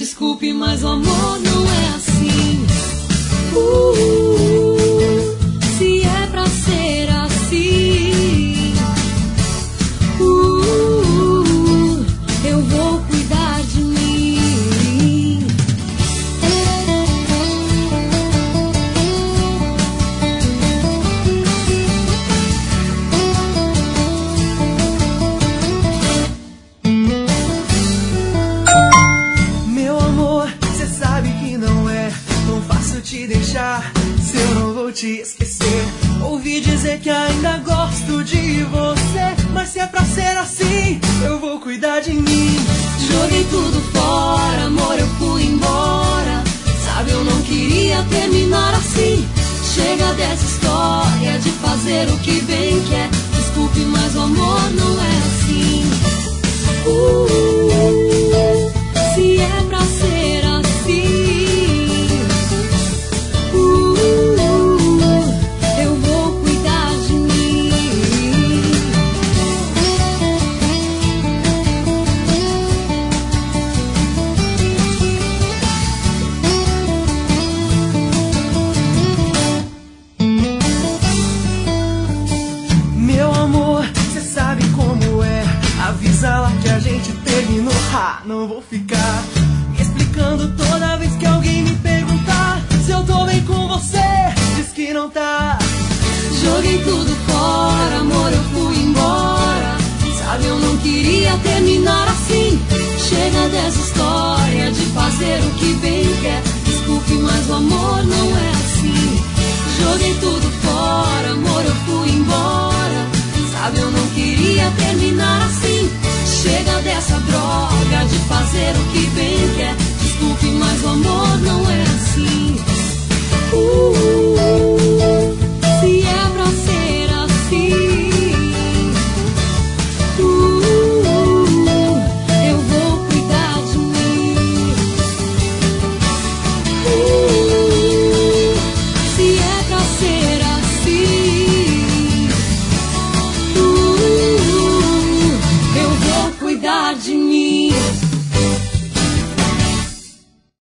Desculpe, mas o amor não é assim. Se é pra ser assim, eu vou cuidar de mim. Meu amor, cê sabe que não é tão fácil te deixar. Se eu não vou te esquecer, ouvi dizer que ainda gosto de você. Mas se é pra ser assim, eu vou cuidar de mim. Joguei tudo fora, amor, eu fui embora. Sabe, eu não queria terminar assim. Chega dessa história de fazer o que bem quer. Desculpe, mas o amor não é assim. Se é pra ser assim, eu vou cuidar de mim. Meu amor, cê sabe como é. Avisa lá que a gente terminou. Não vou ficar me explicando toda vez que alguém me perguntar se eu tô bem com você. Diz que não tá. Joguei tudo fora, amor, eu fui embora. Sabe, eu não queria terminar assim. Chega dessa história de fazer o que bem quer. Desculpe, mas o amor não é